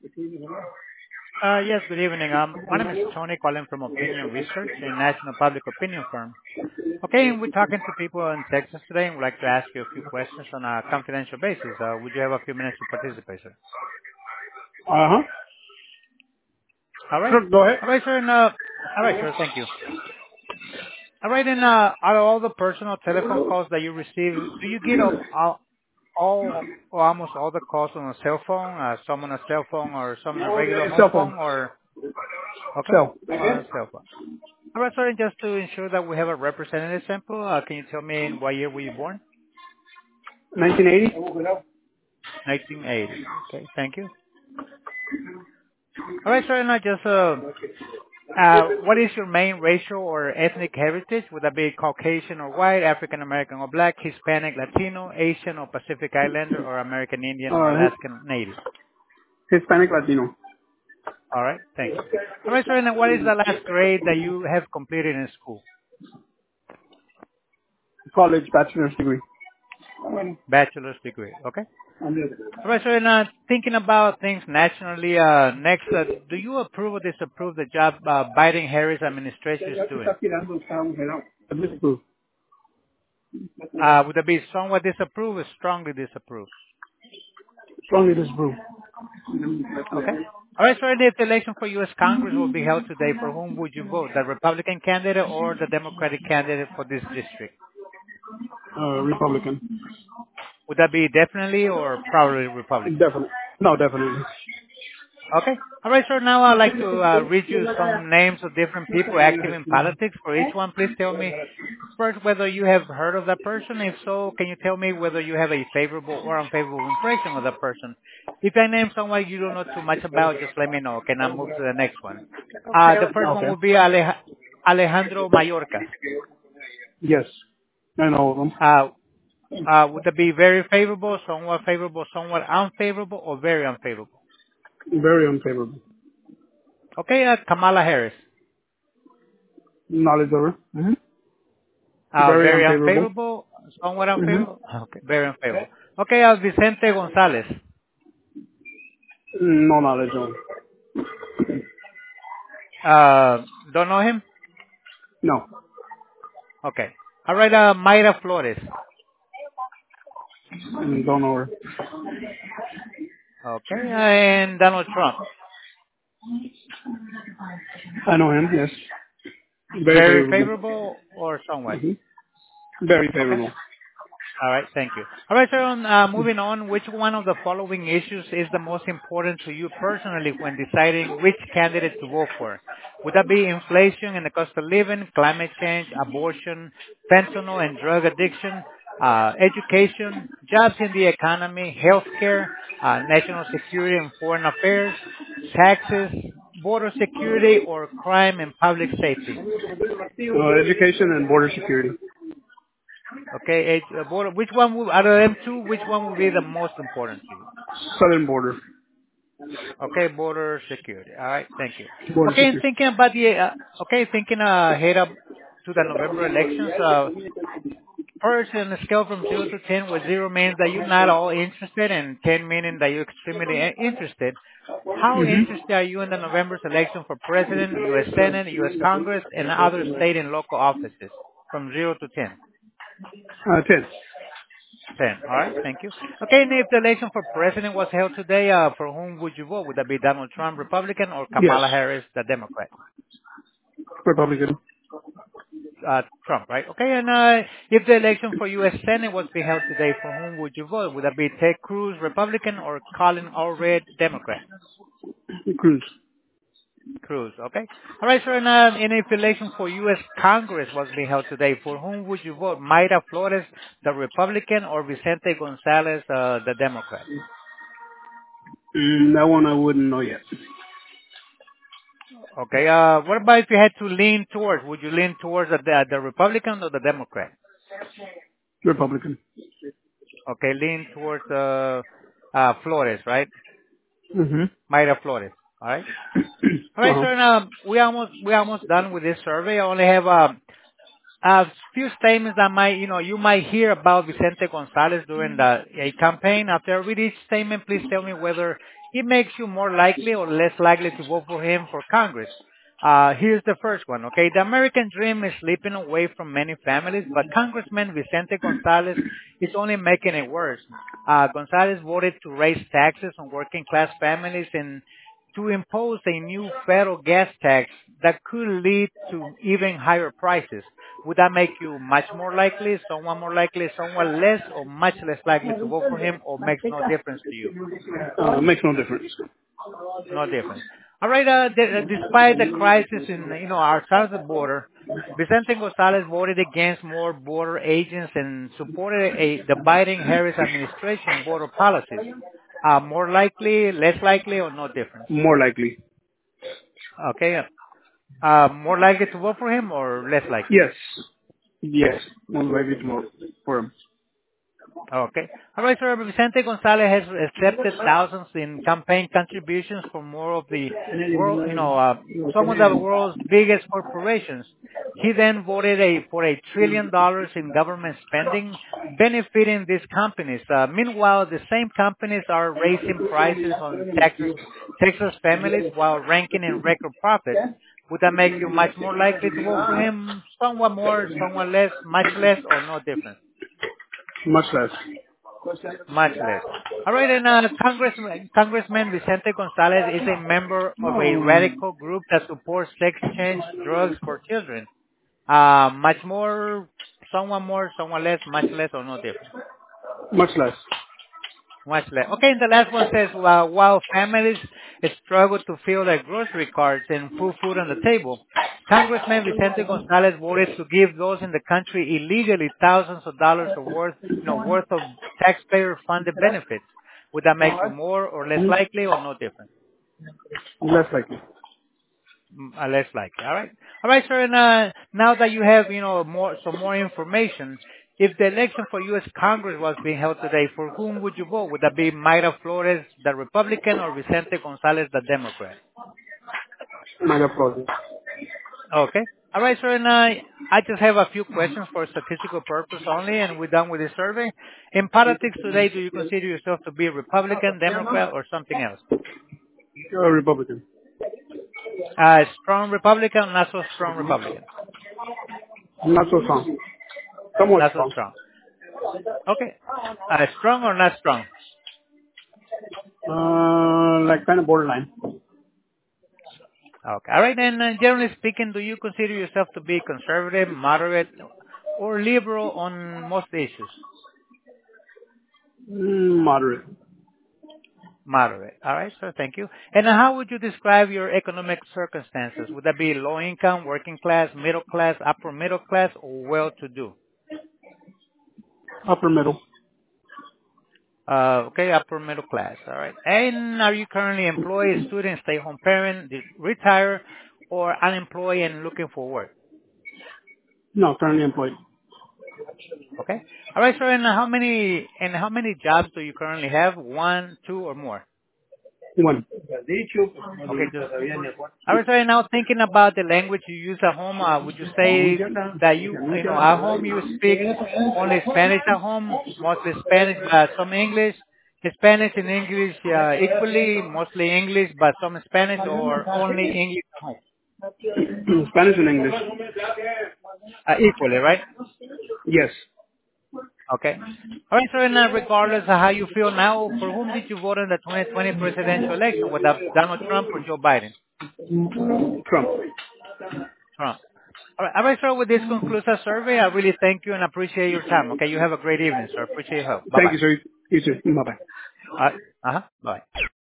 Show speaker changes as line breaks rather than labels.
Yes, good evening. My name is Tony calling from Opinion Research, a national public opinion firm. Okay, and we're talking to people in Texas today, and we'd like to ask you a few questions on a confidential basis. Would you have a few minutes to participate, sir?
Uh-huh.
All right.
Sure, go ahead.
All right, sir. All right, sir. Thank you. All right, and out of all the personal telephone calls that you receive, do you get all or almost all the calls on a cell phone, some on a cell phone or some on a regular home
Cell phone.
phone, or okay,
Cell.
on a cell phone? All right, sir, and just to ensure that we have a representative sample, can you tell me in what year were you born?
1980?
1980. Okay, thank you. All right, sir, and what is your main racial or ethnic heritage? Would that be Caucasian or white, African American or black, Hispanic, Latino, Asian or Pacific Islander, or American Indian or Alaskan Native?
Hispanic Latino.
All right, thank you. All right, sir, and what is the last grade that you have completed in school?
College bachelor's degree.
Bachelor's degree, okay?
I'm
All right, so thinking about things nationally, next, do you approve or disapprove the job Biden-Harris administration is doing?
disapprove.
Would it be somewhat disapprove or strongly disapprove?
Strongly disapprove.
Okay. All right, so if the election for U.S. Congress will be held today, for whom would you vote? The Republican candidate or the Democratic candidate for this district?
Republican.
Would that be definitely or probably Republican?
Definitely. No, definitely.
Okay. All right, sir. Now I'd like to read you some names of different people active in politics. For each one, please tell me first whether you have heard of that person. If so, can you tell me whether you have a favorable or unfavorable impression of that person? If I name someone you don't know too much about, just let me know. Can I move to the next one? The first one
Okay.
will be Alejandro Mayorkas.
Yes. I know of them.
Would that be very favorable, somewhat unfavorable, or very unfavorable?
Very unfavorable.
Okay, Kamala Harris.
Knowledge over. Very
Very
unfavorable.
unfavorable, somewhat
Mm-hmm.
unfavorable. Okay, very unfavorable. Okay, Vicente Gonzalez.
No knowledge on.
Don't know him?
No.
Okay. All right, Mayra Flores.
Don't know her.
Okay, and Donald Trump.
I know him, yes. Very
Very
favorable.
favorable or somewhat?
Very
Okay.
favorable.
All right, thank you. All right, so moving on, which one of the following issues is the most important to you personally when deciding which candidate to vote for? Would that be inflation and the cost of living, climate change, abortion, fentanyl and drug addiction, education, jobs in the economy, healthcare, national security and foreign affairs, taxes, border security, or crime and public safety?
Education and border security.
Okay, border, which one will, out of them two, which one will be the most important to you?
Southern border.
Okay, border security. All right, thank you.
Border
Okay, and
security.
thinking about thinking ahead up to the November elections, first on a scale from 0 to 10, where 0 means that you're not all interested and 10 meaning that you're extremely interested, how interested are you in the November's election for President, U.S. Senate, U.S. Congress, and other state and local offices from 0 to 10?
10.
10. All right. Thank you. Okay. And if the election for president was held today, for whom would you vote? Would that be Donald Trump, Republican, or
Yes.
Kamala Harris, the Democrat?
Republican.
Trump, right? Okay. And if the election for U.S. Senate was being held today, for whom would you vote? Would that be Ted Cruz, Republican, or Colin Allred, Democrat?
Cruz.
Cruz. Okay. All right, sir. And if the election for U.S. Congress was being held today, for whom would you vote? Mayra Flores, the Republican, or Vicente Gonzalez, the Democrat?
That one I wouldn't know yet.
Okay. What about if you had to lean towards? Would you lean towards the Republican or the Democrat?
Republican.
Okay, lean towards Flores, right?
Mm-hmm.
Mayra Flores. All right. All right,
Uh-huh.
sir. And, we almost done with this survey. I only have a few statements that you might hear about Vicente Gonzalez during a campaign. After I read each statement, please tell me whether it makes you more likely or less likely to vote for him for Congress. Here's the first one, okay? The American dream is slipping away from many families, but Congressman Vicente Gonzalez is only making it worse. Gonzalez voted to raise taxes on working class families and to impose a new federal gas tax that could lead to even higher prices. Would that make you much more likely, someone less, or much less likely to vote for him, or makes no difference to you?
Makes no difference.
No difference. All right. Despite the crisis in our southern border, Vicente Gonzalez voted against more border agents and supported the Biden-Harris administration border policies. More likely, less likely, or no difference?
More likely.
Okay. More likely to vote for him or less likely?
Yes. Yes. More likely to vote for him.
Okay. All right, sir. Vicente Gonzalez has accepted thousands in campaign contributions from more of the world, some of the world's biggest corporations. He then voted for $1 trillion in government spending, benefiting these companies. Meanwhile, the same companies are raising prices on Texas families while ranking in record profits. Would that make you much more likely to vote for him? Somewhat more, somewhat less, much less, or no difference?
Much less.
Much less. All right, and Congressman Vicente Gonzalez is a member of a radical group that supports sex change drugs for children. Much more, somewhat less, much less, or no difference?
Much less.
Much less. Okay, and the last one says, while families struggle to fill their grocery carts and put food on the table, Congressman Vicente Gonzalez voted to give those in the country illegally thousands of dollars worth of taxpayer-funded benefits. Would that make you more or less likely, or no different?
Less likely.
Less likely. All right, sir. And now that you have some more information, if the election for U.S. Congress was being held today, for whom would you vote? Would that be Mayra Flores, the Republican, or Vicente Gonzalez, the Democrat?
Mayra Flores.
Okay. All right, sir. And I just have a few questions for statistical purpose only, and we're done with the survey. In politics today, do you consider yourself to be a Republican, Democrat, or something else?
You're a Republican.
Strong Republican, not so strong Republican?
Not so strong. Somewhat
Not so
strong.
strong. Okay. Strong or not strong?
Like kind of borderline.
Okay. All right. And generally speaking, do you consider yourself to be conservative, moderate, or liberal on most issues?
Moderate.
Moderate. All right, sir. Thank you. And how would you describe your economic circumstances? Would that be low income, working class, middle class, upper middle class, or well-to-do?
Upper middle.
Okay, upper middle class. All right. And are you currently employed, student, stay-home parent, retire, or unemployed and looking for work?
No, currently employed.
Okay. All right, sir. And how many jobs do you currently have? 1, 2, or more?
One.
Okay, just all right, sir. Now thinking about the language you use at home, would you say that at home you speak only Spanish at home, mostly Spanish, but some English, Spanish and English equally, mostly English, but some Spanish, or only English at home?
Spanish and English.
Equally, right?
Yes.
Okay. All right, sir. And regardless of how you feel now, for whom did you vote in the 2020 presidential election? Whether Donald Trump or Joe Biden?
Trump.
Trump. All right, sir. With this concludes our survey. I really thank you and appreciate your time. Okay, you have a great evening, sir. Appreciate your help.
Thank you,
Bye-bye.
sir. You too. Bye-bye.
Bye.